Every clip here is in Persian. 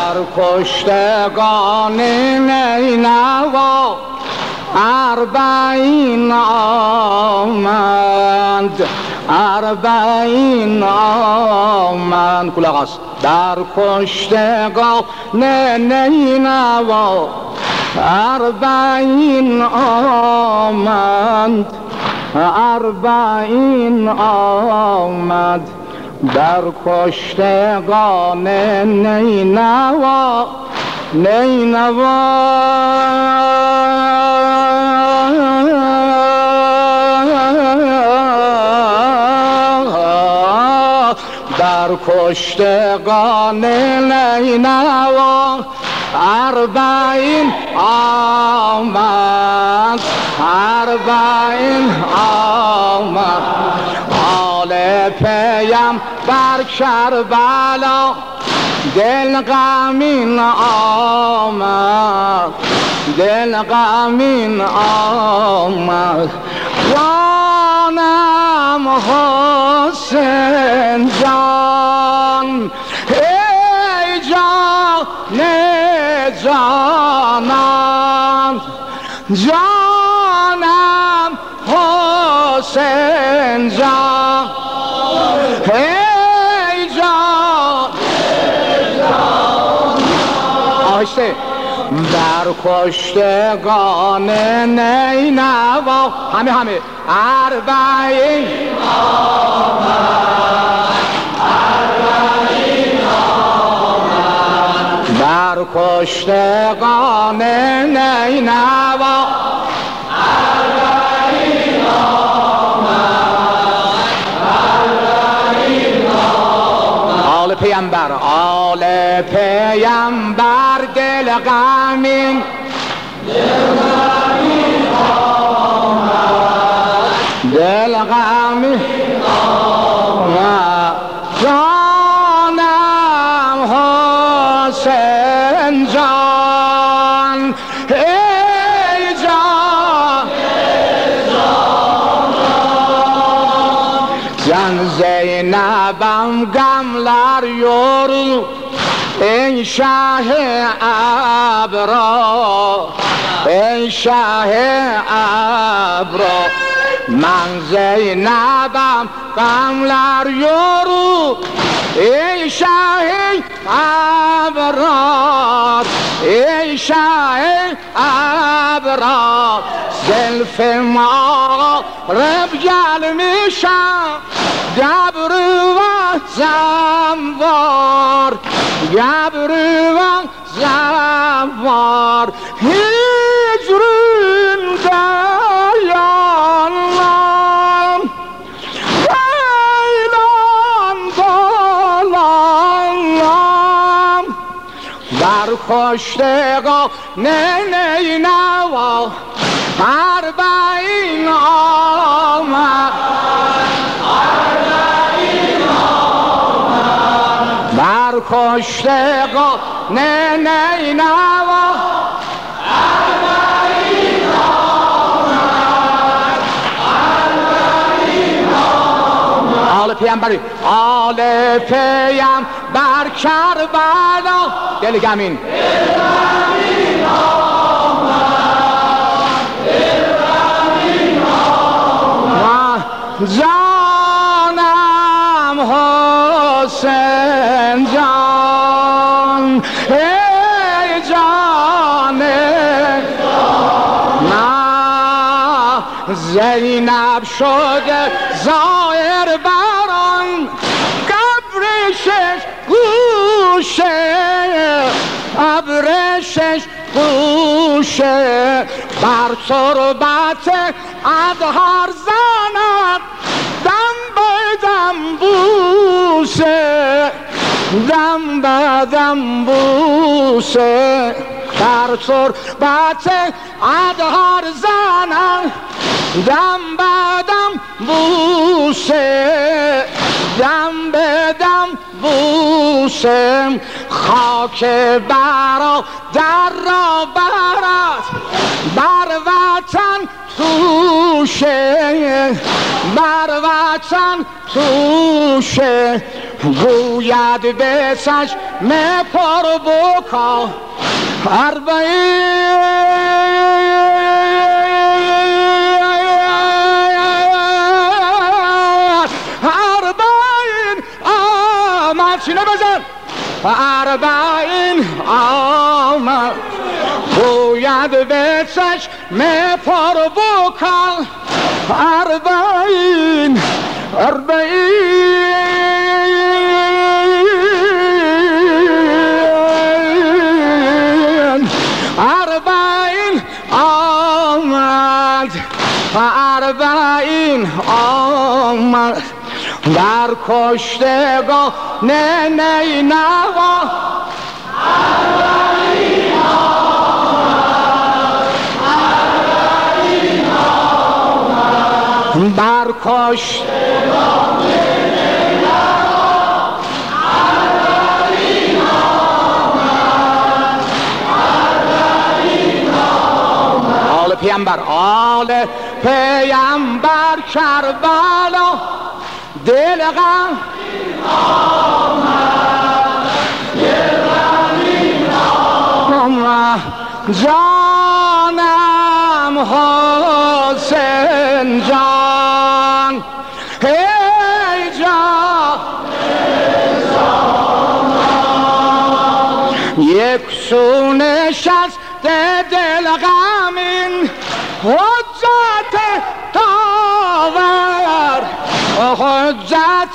در کشتگان نینوا اربعین آمد، اربعین آمد. کلاغ است. در کشتگان نینوا اربعین آمد، اربعین آمد. در کشتگان نینوا نینوا در کشتگان نینوا اربعین آمد، اربعین آمد. آل پیم بر کربلا دل غمین آمد، دل غمین آمد. جانم حسین جان، ای جان جانان، جانم حسین جان، ای جان آهسته. در کشتگان نینوا همه اربعین آمد، اربعین آمد. در کشتگان نینوا اربعین آمد، اربعین آمد. آل پیامبر، آل پیامبر دل غمین، دل غمین آمد، دل غمین آمد. جانم حسین جان، ای جان جان. زینبم گملر یورو ای شه ابرا، ای شه ابرا. من زینبم قملر یورو ای شه ابرا، ای شه ابرا. زلف ما رب گل میشم گبرو و زنوار، گبرو و زنوار. هجرون دیانم بیلان دالانم. در کشتگان نینوا اربعین آمد، اربعین آمد. در کشتگان نینوا اربعین آمد، اربعین آمد. آل پیامبری، آل پیامبر کربلا دل غمین، دل غمین آمد، دل غمین آمد. جانم حسین جان، ای جان نه. زینب شده ظاهر بران قبرشش گوشه، قبرشش گوشه. بر تربت ادهار زند دم به دم بوسه، دم به دم بوسه. در تربت ادهار زند دم به دم بوسه، دم به دم بوسه. خاک برادر را برد بر وطن توشه، بر وطن توشه. گوید به چشم پر بکا اربعین آمد سینه بزن اربعین آمد گوید به چشم پر بکا اربعین اربعین آمد اربعین آمد در کشتگاه نینوا اربعین آمد اربعین آمد بر کشتگاه نینوا اربعین آمد اربعین آمد آل پیامبر آل پیامبر کربلا دل غم آمد دل غم آمد جانم حسین جان ای جان یک سو نشست دل غمین حجت داور حجت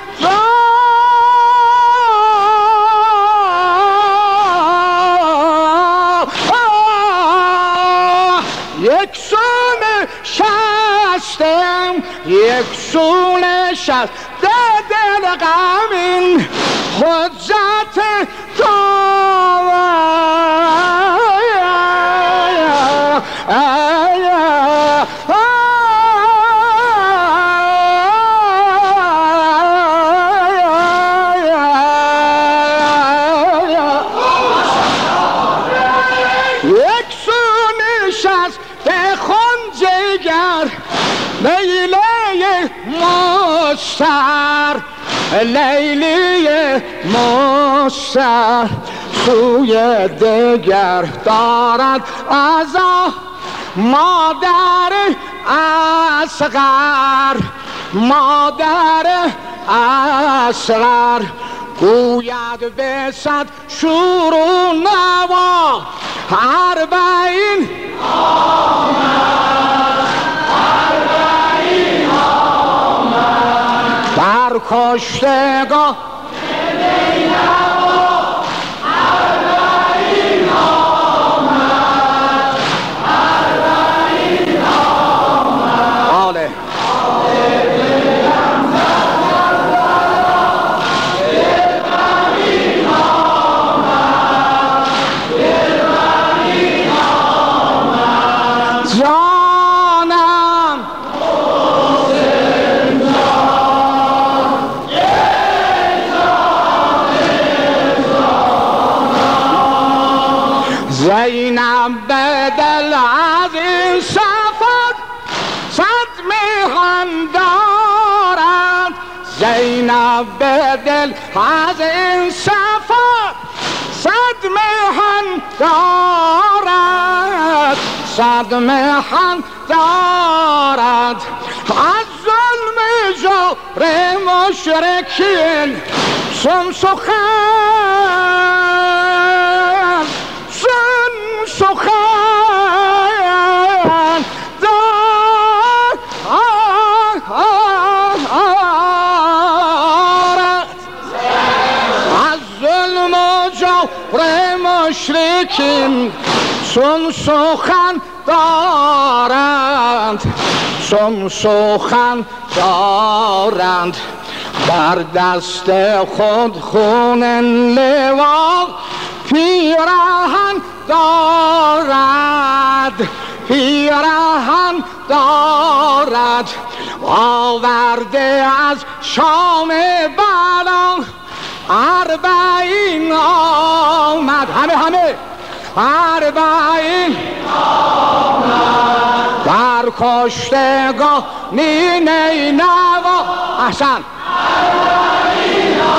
یک سو نشستم یک سو نشست دل غمین حجت لیلی مستر سوی دگر دارد ازا مادر اصغر مادر اصغر گوید به صد شور و نوا اربعین آمد اربعین آمد در کشتگاه نینوا اربعین آمد اربعین آمد آله زینب به دل از این سفر صد میهن دارد زینب به دل از این سفر صد میهن دارد صد میهن دارد از ظلم جور مشرکین سن سخن سخن دارد از ظلم و جور مشرکین سن سخن دارند سن سخن دارند بر دست خود خون لوا پیراهن دارد پیراهن دارد آورده از شام بلا اربعین آمد همه اربعین آمد در کشتگاه نینوا احسن اربعین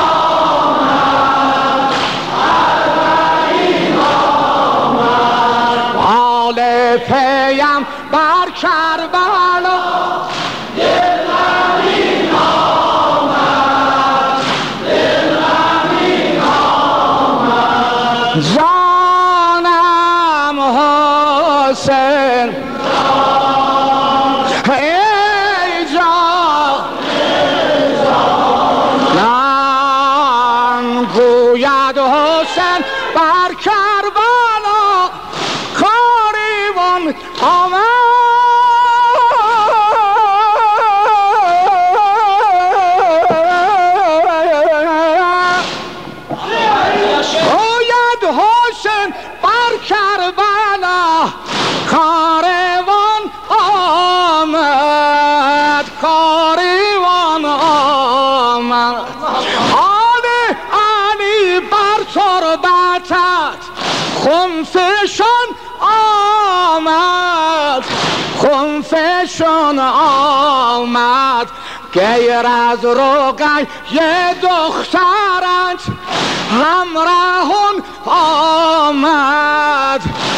بر کربلا دلمی آمد دلمی آمد جانم حسین ای جانم گوید حسین بر کربلا کاروان آمد گوید حسین بر کربلا کاروان آمد کاروان آمد علی بر تربتت خنفشان آمد خنفشان آمد غیر از رقیه دخترت همراهان آمد